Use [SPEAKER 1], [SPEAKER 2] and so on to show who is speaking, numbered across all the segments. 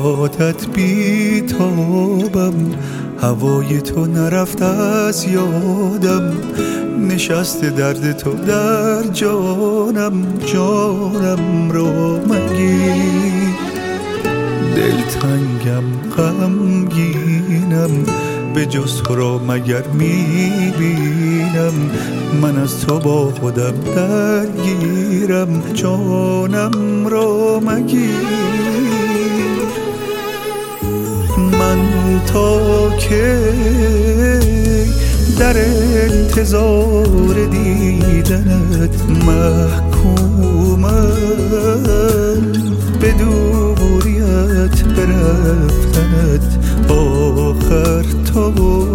[SPEAKER 1] یادت بی تابم، هوای تو نرفت از یادم، نشسته درد تو در جانم، جانم رو مگیر. دلتنگم غمگینم، به جز تو را مگر میبینم، من از تو با خودم درگیرم، جانم را مگیر. من تا که در انتظار دیدنت محکومم، به دوریت برفتنت آخر تو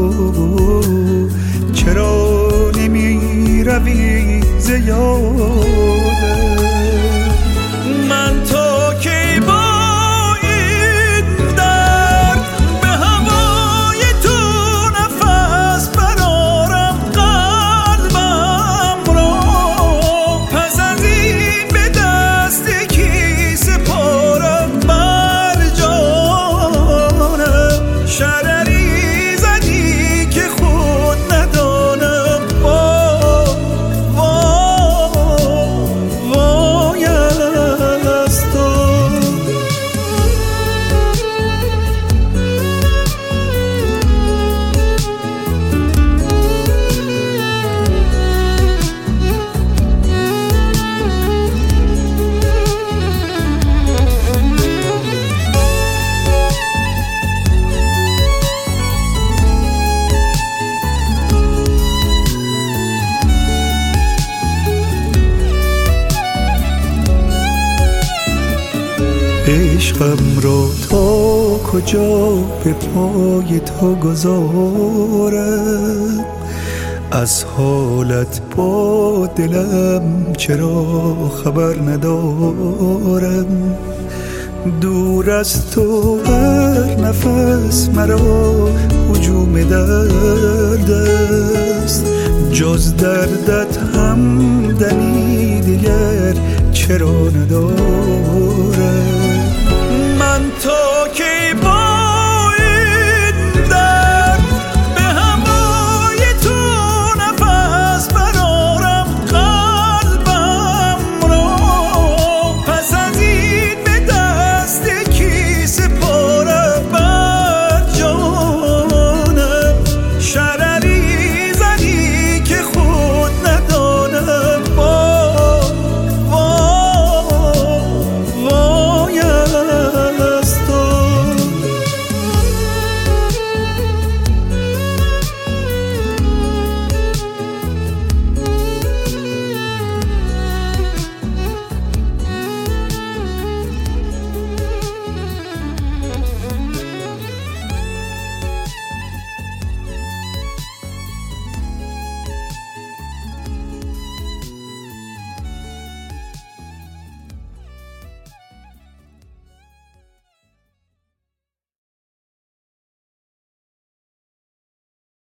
[SPEAKER 1] چرا نمی روی ز یادم. من تا کی با این درد به هوای تو نفس برارم قلبم را، پس از این به دست کی سپارم بر جانم. شرری زدی که خود ندانم، وای از تو. عشقم را تا کجا به پای تو گذارم، از حالت با دلم چرا خبر ندارم. دور از تو هر نفس مرا هجوم درد است، جز دردت همدمی دیگر چرا ندارم. من تا